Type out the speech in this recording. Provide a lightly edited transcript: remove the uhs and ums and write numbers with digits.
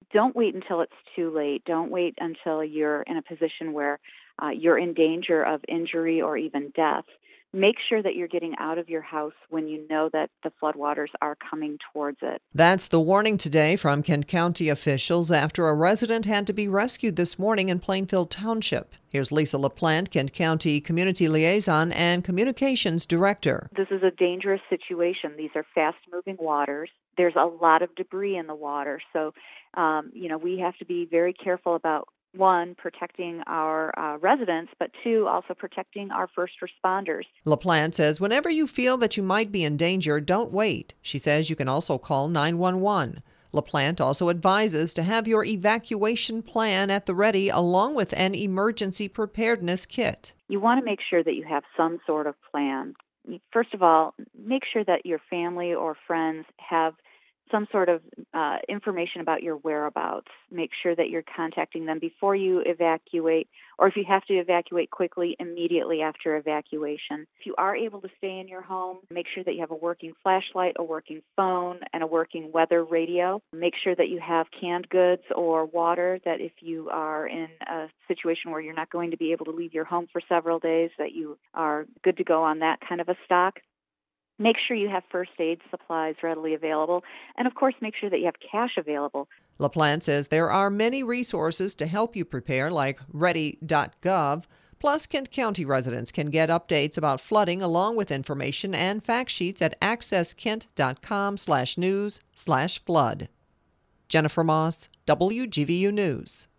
don't wait until it's too late. Don't wait until you're in a position where you're in danger of injury or even death. Make sure that you're getting out of your house when you know that the floodwaters are coming towards it. That's the warning today from Kent County officials after a resident had to be rescued this morning in Plainfield Township. Here's Lisa LaPlante, Kent County Community Liaison and Communications Director. This is a dangerous situation. These are fast-moving waters. There's a lot of debris in the water, so we have to be very careful about, one, protecting our residents, but two, also protecting our first responders. LaPlante says whenever you feel that you might be in danger, don't wait. She says you can also call 911. LaPlante also advises to have your evacuation plan at the ready along with an emergency preparedness kit. You want to make sure that you have some sort of plan. First of all, make sure that your family or friends have some sort of information about your whereabouts. Make sure that you're contacting them before you evacuate, or if you have to evacuate quickly, immediately after evacuation. If you are able to stay in your home, make sure that you have a working flashlight, a working phone, and a working weather radio. Make sure that you have canned goods or water, that if you are in a situation where you're not going to be able to leave your home for several days, that you are good to go on that kind of a stock. Make sure you have first aid supplies readily available, and of course, make sure that you have cash available. LaPlante says there are many resources to help you prepare, like ready.gov. Plus, Kent County residents can get updates about flooding along with information and fact sheets at accesskent.com/news/flood. Jennifer Moss, WGVU News.